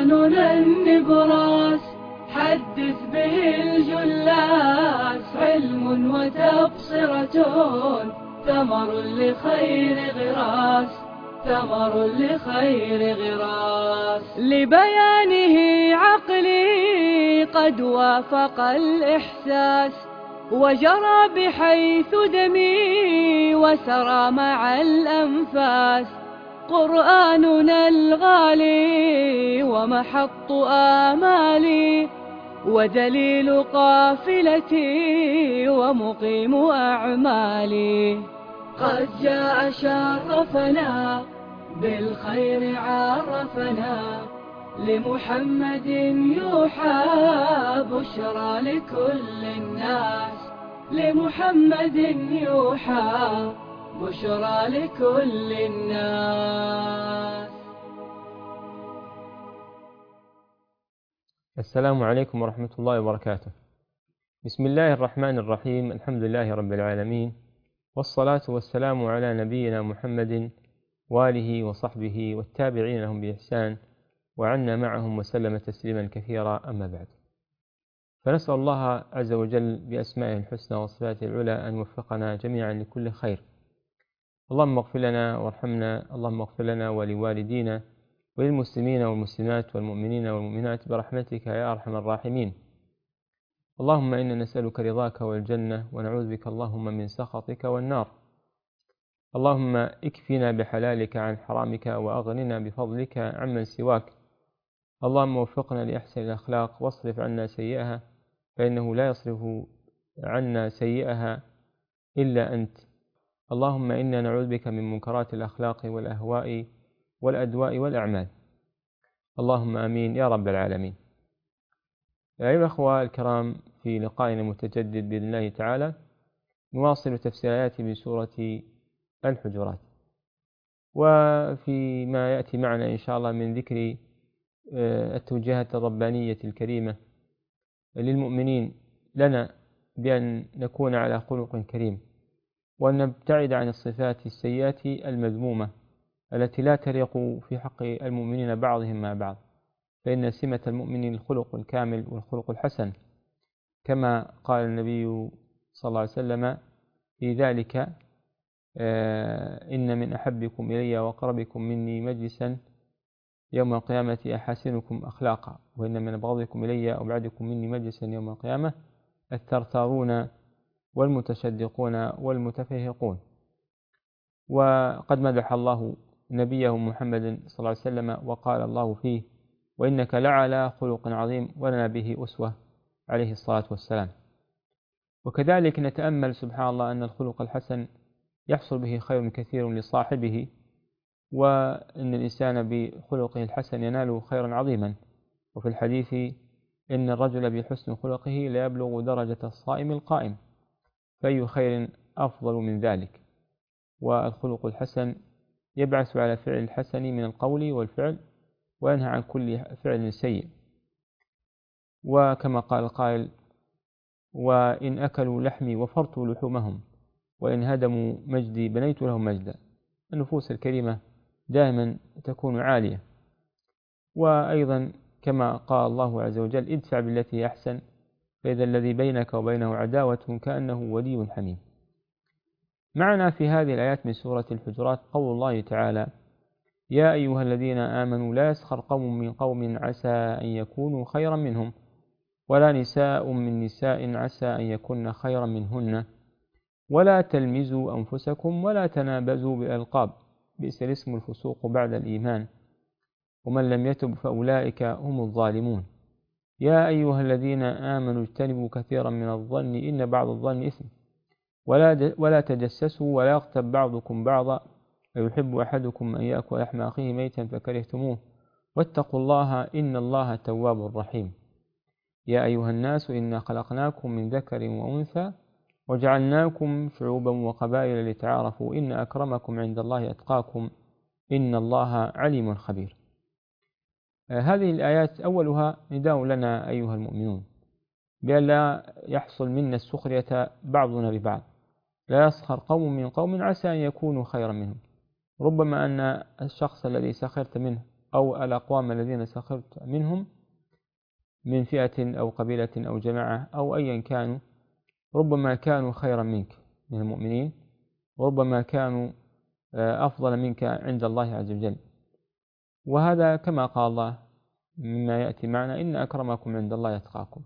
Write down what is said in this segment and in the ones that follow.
قرآننا النبراس حدث به الجلاس، علم وتبصرة، ثمر لخير غراس، ثمر لخير غراس. لبيانه عقلي قد وافق الإحساس، وجرى بحيث دمي وسرى مع الأنفاس. قرآننا الغالي ومحط آمالي، ودليل قافلتي ومقيم أعمالي. قد جاء شرفنا بالخير عرفنا، لمحمد يوحى بشرى لكل الناس، لمحمد يوحى بشرى لكل الناس. السلام عليكم ورحمة الله وبركاته. بسم الله الرحمن الرحيم، الحمد لله رب العالمين، والصلاة والسلام على نبينا محمد وآله وصحبه والتابعين لهم بإحسان، وعنا معهم وسلم تسليما كثيرا. أما بعد، فنسأل الله عز وجل بأسمائه الحسنى وصفاته العلى أن يوفقنا جميعا لكل خير. اللهم اغفر لنا وارحمنا، اللهم اغفر لنا ولوالدينا وللمسلمين والمسلمات والمؤمنين والمؤمنات برحمتك يا أرحم الراحمين. اللهم إنا نسألك رضاك والجنة، ونعوذ بك اللهم من سخطك والنار. اللهم اكفنا بحلالك عن حرامك، وأغننا بفضلك عمن سواك. اللهم وفقنا لأحسن الأخلاق، واصرف عنا سيئها، فإنه لا يصرف عنا سيئها إلا أنت. اللهم إنا نعوذ بك من منكرات الأخلاق والأهواء والأدواء والأعمال. اللهم آمين يا رب العالمين. أيها الأخوة الكرام، في لقائنا المتجدد بإذن الله تعالى نواصل تفسير آيات من سورة الحجرات، وفيما يأتي معنا إن شاء الله من ذكر التوجيهات الربانية الكريمة للمؤمنين لنا بأن نكون على خلق كريم، وأن نبتعد عن الصفات السيئة المذمومة التي لا تليق في حق المؤمنين بعضهم مع بعض، فإن سمة المؤمن الخلق الكامل والخلق الحسن، كما قال النبي صلى الله عليه وسلم في ذلك: إن من أحبكم إلي وأقربكم مني مجلسا يوم القيامة أحاسنكم أخلاقا، وإن من أبغضكم إلي أو أبعدكم مني مجلسا يوم القيامة الثرثارون والمتشدقون والمتفهقون. وقد مدح الله نبيه محمد صلى الله عليه وسلم، وقال الله فيه: وإنك لعلى خلق عظيم، ولنا به أسوة عليه الصلاة والسلام. وكذلك نتأمل سبحان الله أن الخلق الحسن يحصل به خير كثير لصاحبه، وأن الإنسان بخلقه الحسن ينال خيرا عظيما. وفي الحديث: إن الرجل بحسن خلقه لا يبلغ درجة الصائم القائم، فأي خير أفضل من ذلك. والخلق الحسن يبعث على فعل الحسن من القول والفعل، وينهى عن كل فعل سيء. وكما قال القائل: وإن أكلوا لحمي وفرت لحومهم، وإن هدموا مجدي بنيت لهم مجدا. النفوس الكريمة دائما تكون عالية. وأيضا كما قال الله عز وجل: ادفع بالتي أحسن، فإذا الذي بينك وبينه عداوة كأنه ولي حميم. معنا في هذه الآيات من سورة الحجرات قول الله تعالى: يا أيها الذين آمنوا لا يسخر قوم من قوم عسى أن يكونوا خيرا منهم، ولا نساء من نساء عسى أن يكن خيرا منهن، ولا تلمزوا أنفسكم ولا تنابزوا بالألقاب، بئس الاسم الفسوق بعد الإيمان، ومن لم يتب فأولئك هم الظالمون. يا أيها الذين آمنوا اجتنبوا كثيرا من الظن إن بعض الظن إثم، ولا تجسسوا ولا يغتب بعضكم بعضا، ويحب أحدكم أن يأكل لحم أخيه ميتا فكرهتموه، واتقوا الله إن الله تواب رحيم. يا أيها الناس إنا خلقناكم من ذكر وأنثى وجعلناكم شعوبا وقبائل لتعارفوا إن أكرمكم عند الله أتقاكم إن الله عليم خبير. هذه الآيات أولها نداء لنا أيها المؤمنون بأن لا يحصل منا السخرية بعضنا ببعض. لا يسخر قوم من قوم عسى أن يكونوا خيرا منهم. ربما أن الشخص الذي سخرت منه أو الأقوام الذين سخرت منهم من فئة أو قبيلة أو جماعة أو أيا كانوا، ربما كانوا خيرا منك من المؤمنين، وربما كانوا أفضل منك عند الله عز وجل. وهذا كما قال الله مما يأتي معنا: إن أكرمكم عند الله يتقاكم.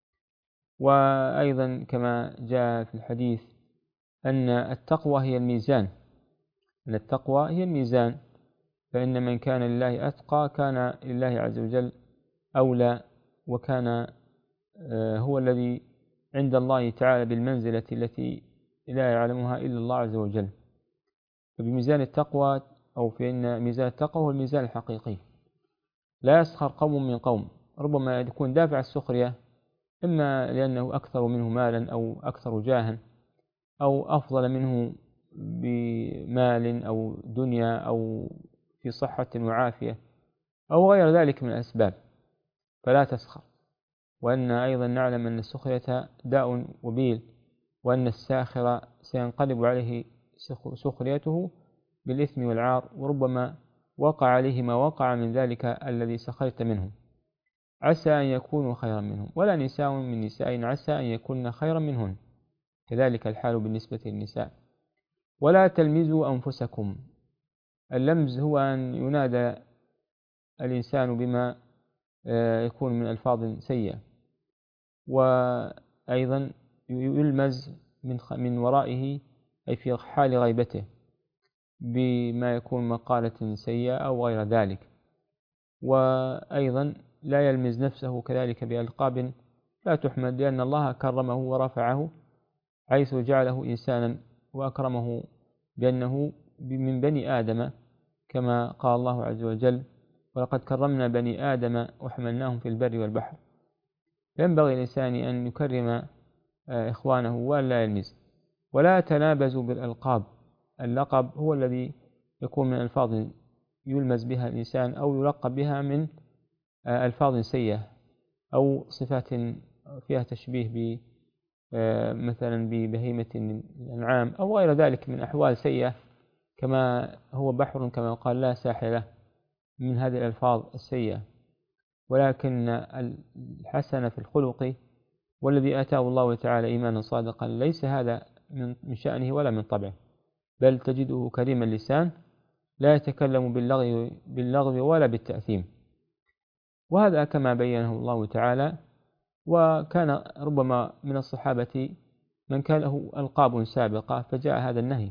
وأيضا كما جاء في الحديث أن التقوى هي الميزان، أن التقوى هي الميزان، فإن من كان لله أتقى كان لله عز وجل أولى، وكان هو الذي عند الله تعالى بالمنزلة التي لا يعلمها إلا الله عز وجل. فبميزان التقوى أو فإن ميزان التقوى هو الميزان الحقيقي. لا يسخر قوم من قوم، ربما يكون دافع السخرية إما لأنه أكثر منه مالا أو أكثر جاها أو أفضل منه بمال أو دنيا أو في صحة وعافية أو غير ذلك من الأسباب، فلا تسخر. وأن أيضا نعلم أن السخرية داء وبيل، وأن الساخر سينقلب عليه سخريته بالإثم والعار، وربما وقع عليه ما وقع من ذلك الذي سخرت منه. عسى أن يكونوا خيرا منهم، ولا نساء من نساء عسى أن يكون خيرا منهن، كذلك الحال بالنسبة للنساء. ولا تلمزوا أنفسكم. اللمز هو أن ينادى الإنسان بما يكون من ألفاظ سيئة، وأيضا يلمز من ورائه أي في حال غيبته بما يكون مقالة سيئة أو غير ذلك. وأيضا لا يلمز نفسه كذلك بألقاب لا تحمد، لأن الله كرمه ورفعه حيث جعله إنسانا وأكرمه بأنه من بني آدم، كما قال الله عز وجل: ولقد كرمنا بني آدم وحملناهم في البر والبحر. ينبغي الإنسان أن يكرم إخوانه ولا يلمز. ولا تنابزوا بالألقاب. اللقب هو الذي يكون من ألفاظ يلمز بها الإنسان أو يلقب بها من ألفاظ سيئة أو صفات فيها تشبيه مثلا ببهيمة الأنعام أو غير ذلك من أحوال سيئة، كما هو بحر كما قال لا ساحل له، من هذه الألفاظ السيئة. ولكن الحسن في الخلق والذي آتاه الله تعالى إيمانا صادقا ليس هذا من شأنه ولا من طبعه، بل تجده كريم اللسان لا يتكلم باللغو ولا بالتأثيم. وهذا كما بينه الله تعالى. وكان ربما من الصحابة من كان له ألقاب سابقة فجاء هذا النهي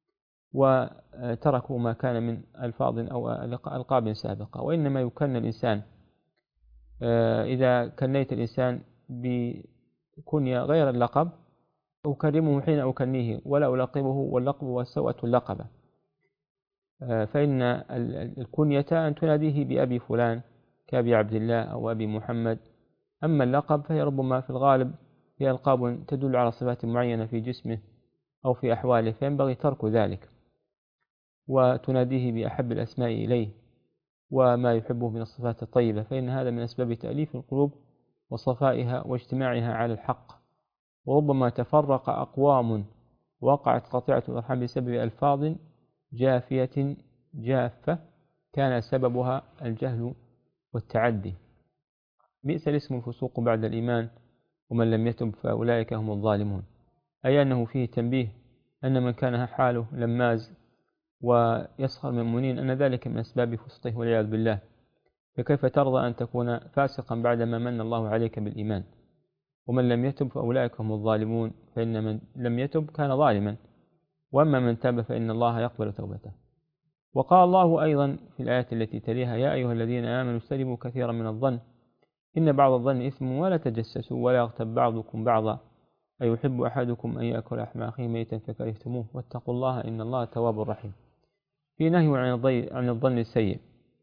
وتركوا ما كان من ألفاظ أو ألقاب سابقة. وإنما يكن الإنسان إذا كنيت الإنسان بكنية غير اللقب أكرمه حين أكنيه ولا ألقبه، واللقب والسوءة اللقبة. فإن الكنية أن تناديه بأبي فلان كأبي عبد الله أو أبي محمد. أما اللقب فهي ربما في الغالب هي ألقاب تدل على صفات معينة في جسمه أو في أحواله، فينبغي ترك ذلك وتناديه بأحب الأسماء إليه وما يحبه من الصفات الطيبة، فإن هذا من أسباب تأليف القلوب وصفائها واجتماعها على الحق. وربما تفرق أقوام وقعت قطيعة الأرحام بسبب ألفاظ جافية جافة كان سببها الجهل والتعدي. بئس الاسم الفسوق بعد الإيمان ومن لم يتب فأولئك هم الظالمون. أي أنه فيه تنبيه أن من كان حاله لماز ويسخر من المؤمنين أن ذلك من أسباب فسقه والعياذ بالله. فكيف ترضى أن تكون فاسقا بعدما من الله عليك بالإيمان؟ ومن لم يتب فأولئك هم الظالمون، فإن من لم يتب كان ظالما، وأما من تاب فإن الله يقبل توبته. وقال الله أيضا في الآيات التي تليها: يا أيها الذين آمنوا اجتنبوا كثيرا من الظن إن بعض الظن إثم ولا تجسسوا ولا يغتب بعضكم بعضا أيحب أحدكم أن يأكل لحم أخيه ميتا فكرهتموه واتقوا الله إن الله تواب رحيم. في نهي عن الظن السيء،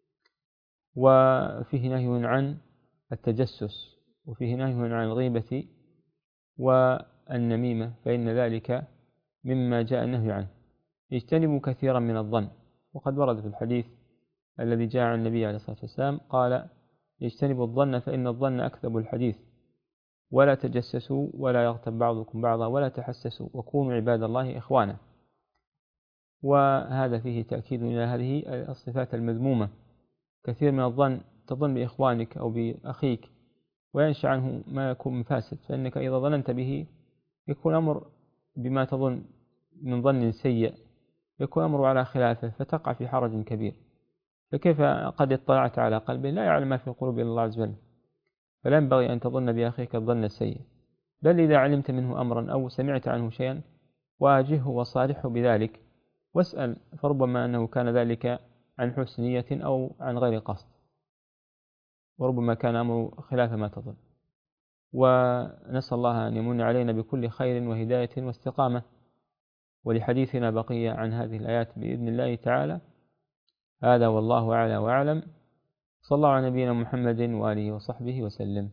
وفيه نهي عن التجسس، وفيه نهي عن الغيبة والنميمة، فإن ذلك مما جاء النهي عنه. اجتنبوا كثيرا من الظن. وقد ورد في الحديث الذي جاء عن النبي عليه الصلاة والسلام قال: اجتنبوا الظن فإن الظن أكذب الحديث ولا تجسسوا ولا يغتب بعضكم بعضا ولا تحسسوا وكونوا عباد الله إخوانا. وهذا فيه تأكيد إلى هذه الصفات المذمومة كثير من الظن تظن بإخوانك أو بأخيك وينشأ عنه ما يكون مفاسد، فإنك إذا ظننت به يكون أمر بما تظن من ظن سيء، يكون أمر على خلافه فتقع في حرج كبير. فكيف قد اطلعت على قلب لا يعلم ما في القلوب إلا الله عز وجل؟ فلا ينبغي أن تظن بأخيك الظن السيء، بل إذا علمت منه أمرا أو سمعت عنه شيئا واجهه وصارحه بذلك واسأل، فربما أنه كان ذلك عن حسن نية أو عن غير قصد، وربما كان أمر خلاف ما تظن. ونسأل الله أن يمن علينا بكل خير وهداية واستقامة. ولحديثنا بقية عن هذه الآيات بإذن الله تعالى. هذا والله أعلى وأعلم. صلى الله على نبينا محمد وآله وصحبه وسلم.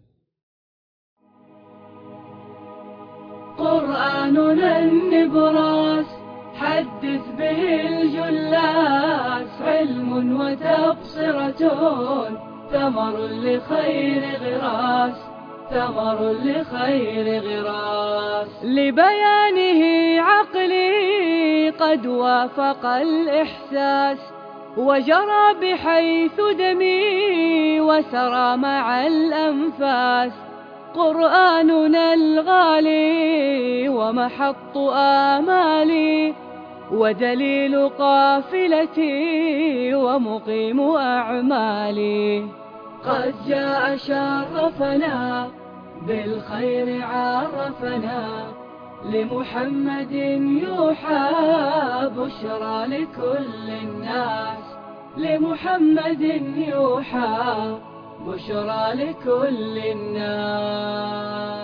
قرآننا النبراس حدث به الجلاس، علم وتبصرة ثمر لخير غراس، ثمر لخير غراس. لبيانه عقلي قد وافق الإحساس، وجرى بحيث دمي وسرى مع الأنفاس. قرآننا الغالي ومحط آمالي، ودليل قافلتي ومقيم أعمالي. قد جاء شرفنا بالخير عرفنا، لمحمد يوحى بشرى لكل الناس، لمحمد يوحى بشرى لكل الناس.